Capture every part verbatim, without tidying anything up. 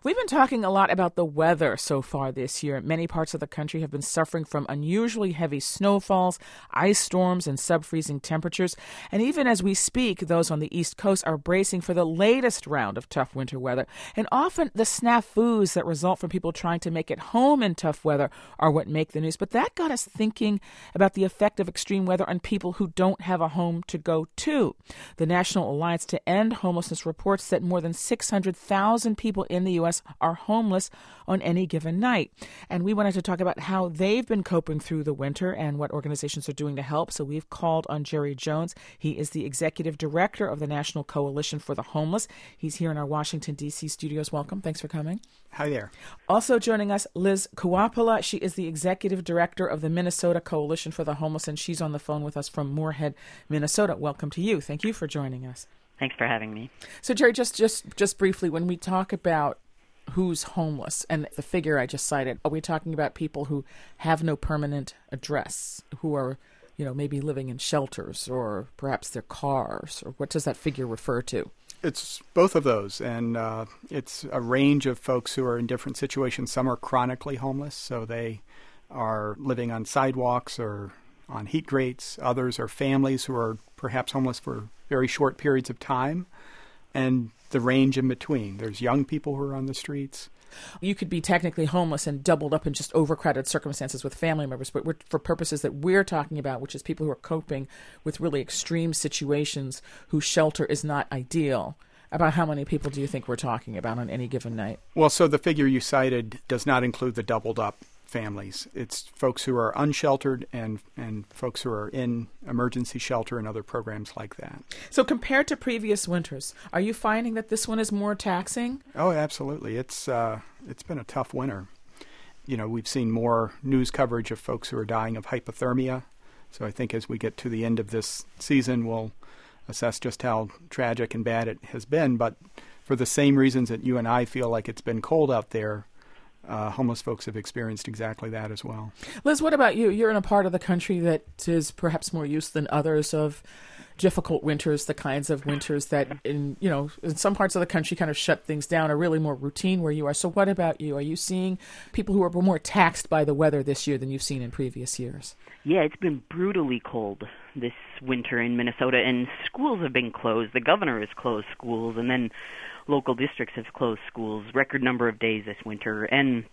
We've been talking a lot about the weather so far this year. Many parts of the country have been suffering from unusually heavy snowfalls, ice storms, and sub-freezing temperatures. And even as we speak, those on the East Coast are bracing for the latest round of tough winter weather. And often the snafus that result from people trying to make it home in tough weather are what make the news. But that got us thinking about the effect of extreme weather on people who don't have a home to go to. The National Alliance to End Homelessness reports that more than six hundred thousand people in the U S are homeless on any given night. And we wanted to talk about how they've been coping through the winter and what organizations are doing to help. So we've called on Jerry Jones. He is the executive director of the National Coalition for the Homeless. He's here in our Washington, D C studios. Welcome. Thanks for coming. Hi there. Also joining us, Liz Kuopala. She is the executive director of the Minnesota Coalition for the Homeless, and she's on the phone with us from Moorhead, Minnesota. Welcome to you. Thank you for joining us. Thanks for having me. So, Jerry, just, just, just briefly, when we talk about who's homeless and the figure I just cited, are we talking about people who have no permanent address, who are, you know, maybe living in shelters or perhaps their cars, or what does that figure refer to? It's both of those, and uh, it's a range of folks who are in different situations. Some are chronically homeless, so they are living on sidewalks or on heat grates. Others are families who are perhaps homeless for very short periods of time, and the range in between. There's young people who are on the streets. You could be technically homeless and doubled up in just overcrowded circumstances with family members, but we're, for purposes that we're talking about, which is people who are coping with really extreme situations whose shelter is not ideal. About how many people do you think we're talking about on any given night? Well, so the figure you cited does not include the doubled up families. It's folks who are unsheltered and and folks who are in emergency shelter and other programs like that. So compared to previous winters, are you finding that this one is more taxing? Oh, absolutely. It's uh, it's been a tough winter. You know, we've seen more news coverage of folks who are dying of hypothermia. So I think as we get to the end of this season, we'll assess just how tragic and bad it has been. But for the same reasons that you and I feel like it's been cold out there, Uh, homeless folks have experienced exactly that as well. Liz, what about you? You're in a part of the country that is perhaps more used than others of difficult winters, the kinds of winters that in, you know, in some parts of the country kind of shut things down, are really more routine where you are. So what about you? Are you seeing people who are more taxed by the weather this year than you've seen in previous years? Yeah, it's been brutally cold this winter in Minnesota, and schools have been closed. The governor has closed schools, and then local districts have closed schools, record number of days this winter. And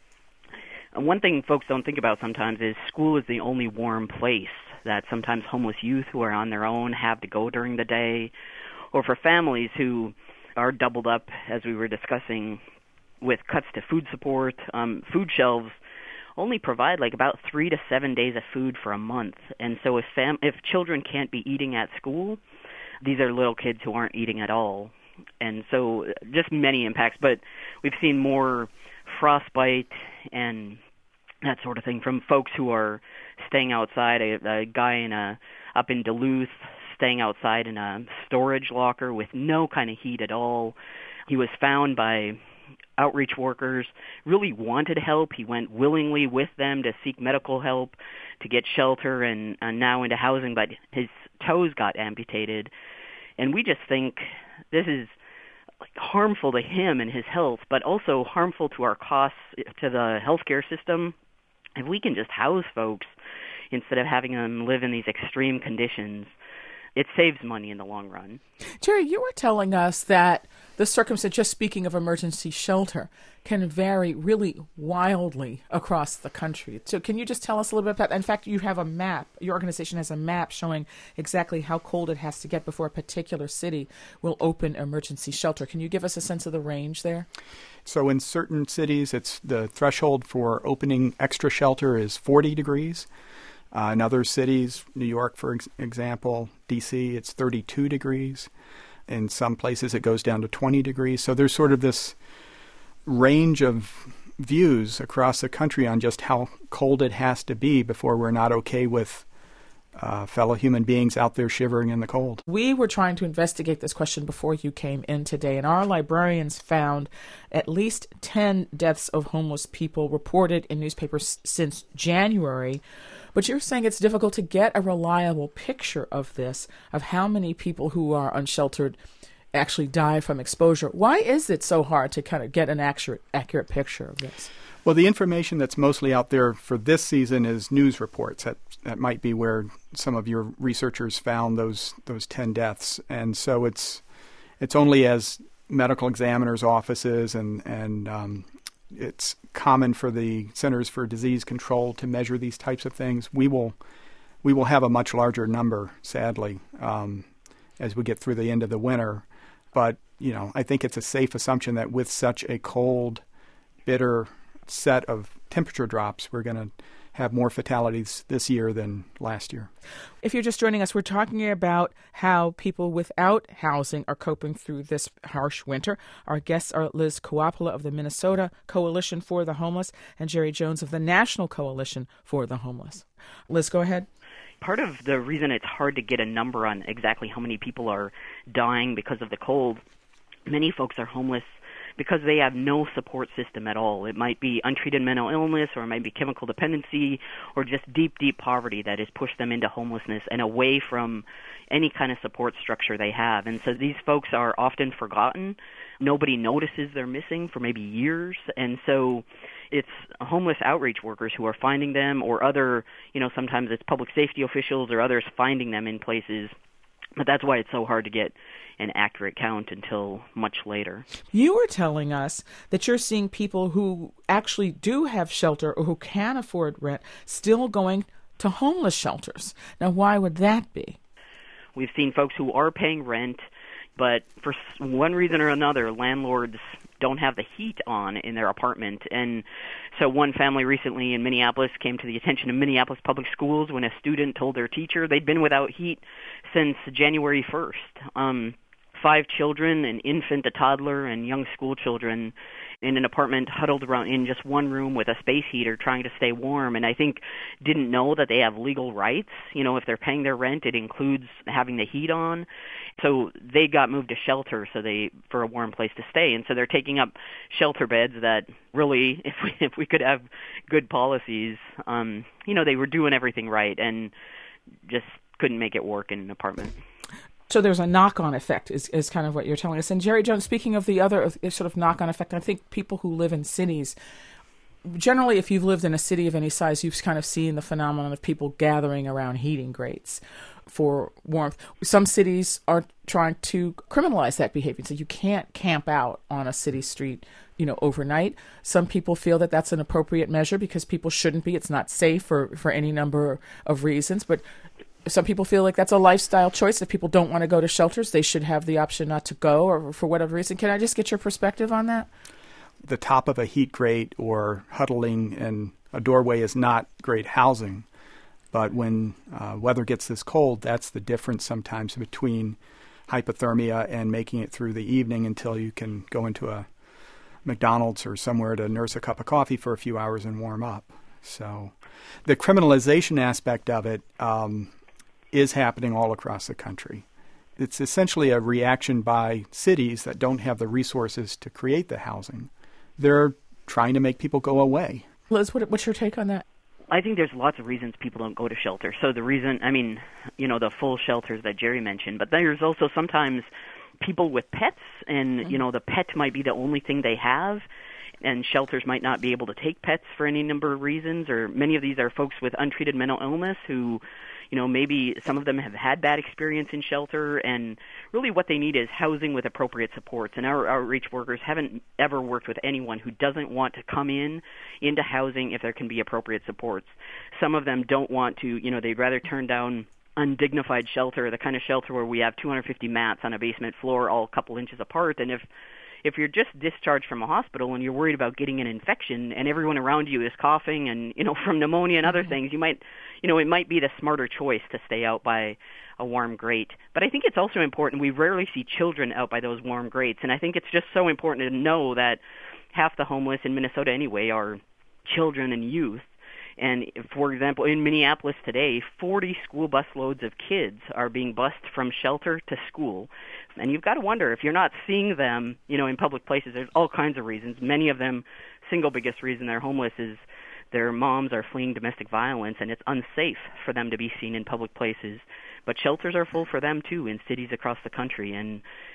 one thing folks don't think about sometimes is school is the only warm place that sometimes homeless youth who are on their own have to go during the day, or for families who are doubled up, as we were discussing, with cuts to food support. Um, food shelves only provide like about three to seven days of food for a month. And so if fam- if children can't be eating at school, these are little kids who aren't eating at all. And so just many impacts, but we've seen more frostbite and that sort of thing from folks who are staying outside. A, a guy in a up in Duluth staying outside in a storage locker with no kind of heat at all. He was found by outreach workers, really wanted help. He went willingly with them to seek medical help, to get shelter and, and now into housing, but his toes got amputated. And we just think this is like harmful to him and his health, but also harmful to our costs to the healthcare system. If we can just house folks instead of having them live in these extreme conditions, it saves money in the long run. Jerry, you were telling us that the circumstance, just speaking of emergency shelter, can vary really wildly across the country. So can you just tell us a little bit about that? In fact, you have a map. Your organization has a map showing exactly how cold it has to get before a particular city will open emergency shelter. Can you give us a sense of the range there? So in certain cities, it's the threshold for opening extra shelter is forty degrees. Uh, in other cities, New York, for ex- example, D C, it's thirty-two degrees. In some places, it goes down to twenty degrees. So there's sort of this range of views across the country on just how cold it has to be before we're not okay with uh, fellow human beings out there shivering in the cold. We were trying to investigate this question before you came in today, and our librarians found at least ten deaths of homeless people reported in newspapers since January. But you're saying it's difficult to get a reliable picture of this, of how many people who are unsheltered actually die from exposure. Why is it so hard to kind of get an accurate, accurate picture of this? Well, the information that's mostly out there for this season is news reports. That that might be where some of your researchers found those those ten deaths, and so it's it's only as medical examiners' offices and and um, it's common for the Centers for Disease Control to measure these types of things. We will we will have a much larger number, sadly, um, as we get through the end of the winter. But you know, I think it's a safe assumption that with such a cold, bitter set of temperature drops, we're going to have more fatalities this year than last year. If you're just joining us, we're talking about how people without housing are coping through this harsh winter. Our guests are Liz Kuopala of the Minnesota Coalition for the Homeless and Jerry Jones of the National Coalition for the Homeless. Liz, go ahead. Part of the reason it's hard to get a number on exactly how many people are dying because of the cold, many folks are homeless because they have no support system at all. It might be untreated mental illness, or it might be chemical dependency, or just deep, deep poverty that has pushed them into homelessness and away from any kind of support structure they have. And so these folks are often forgotten. Nobody notices they're missing for maybe years. And so it's homeless outreach workers who are finding them, or other, you know, sometimes it's public safety officials or others finding them in places. But that's why it's so hard to get an accurate count until much later. You were telling us that you're seeing people who actually do have shelter or who can afford rent still going to homeless shelters. Now, why would that be? We've seen folks who are paying rent, but for one reason or another, landlords don't have the heat on in their apartment. And so one family recently in Minneapolis came to the attention of Minneapolis Public Schools when a student told their teacher they'd been without heat since January first. Um, five children, an infant, a toddler, and young school children in an apartment huddled around in just one room with a space heater trying to stay warm, and I think didn't know that they have legal rights. You know, if they're paying their rent, it includes having the heat on. So they got moved to shelter so they for a warm place to stay, and so they're taking up shelter beds that really, if we if we could have good policies, um, you know, they were doing everything right and just couldn't make it work in an apartment. So there's a knock-on effect is, is kind of what you're telling us. And Jerry Jones, speaking of the other sort of knock-on effect, I think people who live in cities, generally if you've lived in a city of any size, you've kind of seen the phenomenon of people gathering around heating grates for warmth. Some cities are trying to criminalize that behavior. So you can't camp out on a city street, you know, overnight. Some people feel that that's an appropriate measure because people shouldn't be. It's not safe for, for any number of reasons. But some people feel like that's a lifestyle choice. If people don't want to go to shelters, they should have the option not to go, or for whatever reason. Can I just get your perspective on that? The top of a heat grate or huddling in a doorway is not great housing. But when uh, weather gets this cold, that's the difference sometimes between hypothermia and making it through the evening until you can go into a McDonald's or somewhere to nurse a cup of coffee for a few hours and warm up. So the criminalization aspect of it um, is happening all across the country. It's essentially a reaction by cities that don't have the resources to create the housing. They're trying to make people go away. Liz, what, what's your take on that? I think there's lots of reasons people don't go to shelter. So the reason, I mean, you know, the full shelters that Jerry mentioned, but there's also sometimes people with pets, and, mm-hmm. you know, the pet might be the only thing they have, and shelters might not be able to take pets for any number of reasons, or many of these are folks with untreated mental illness who, you know, maybe some of them have had bad experience in shelter, and really what they need is housing with appropriate supports. And our outreach workers haven't ever worked with anyone who doesn't want to come in into housing if there can be appropriate supports. Some of them don't want to, you know, they'd rather turn down undignified shelter, the kind of shelter where we have two hundred fifty mats on a basement floor all a couple inches apart. And if If you're just discharged from a hospital and you're worried about getting an infection and everyone around you is coughing and, you know, from pneumonia and other things, you might, you know, it might be the smarter choice to stay out by a warm grate. But I think it's also important. We rarely see children out by those warm grates. And I think it's just so important to know that half the homeless in Minnesota anyway are children and youth. And, for example, in Minneapolis today, forty school bus loads of kids are being bused from shelter to school. And you've got to wonder, if you're not seeing them, you know, in public places, there's all kinds of reasons. Many of them, single biggest reason they're homeless is their moms are fleeing domestic violence, and it's unsafe for them to be seen in public places. But shelters are full for them, too, in cities across the country. And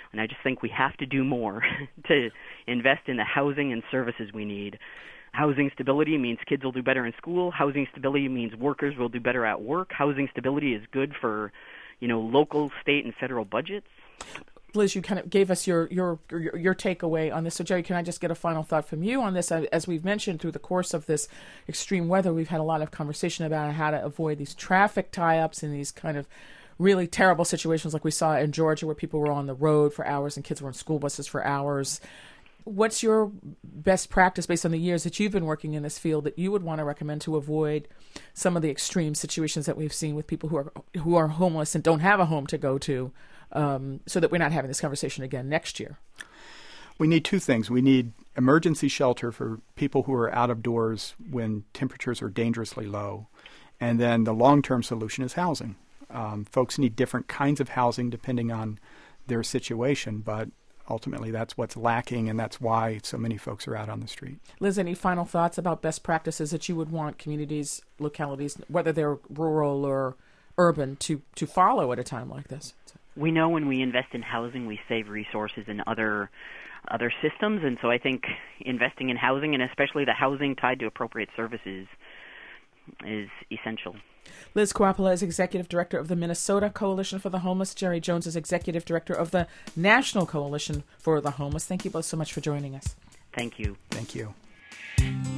And I just think we have to do more to invest in the housing and services we need. Housing stability means kids will do better in school. Housing stability means workers will do better at work. Housing stability is good for, you know, local, state, and federal budgets. Liz, you kind of gave us your, your your your takeaway on this. So, Jerry, can I just get a final thought from you on this? As we've mentioned, through the course of this extreme weather, we've had a lot of conversation about how to avoid these traffic tie-ups and these kind of really terrible situations like we saw in Georgia where people were on the road for hours and kids were on school buses for hours. What's your best practice based on the years that you've been working in this field that you would want to recommend to avoid some of the extreme situations that we've seen with people who are who are homeless and don't have a home to go to, um, so that we're not having this conversation again next year? We need two things. We need emergency shelter for people who are out of doors when temperatures are dangerously low. And then the long-term solution is housing. Um, folks need different kinds of housing depending on their situation, but ultimately that's what's lacking, and that's why so many folks are out on the street. Liz, any final thoughts about best practices that you would want communities, localities, whether they're rural or urban, to, to follow at a time like this? We know when we invest in housing, we save resources in other other systems, and so I think investing in housing, and especially the housing tied to appropriate services, is essential. Liz Kuopala is Executive Director of the Minnesota Coalition for the Homeless. Jerry Jones is Executive Director of the National Coalition for the Homeless. Thank you both so much for joining us. Thank you. Thank you.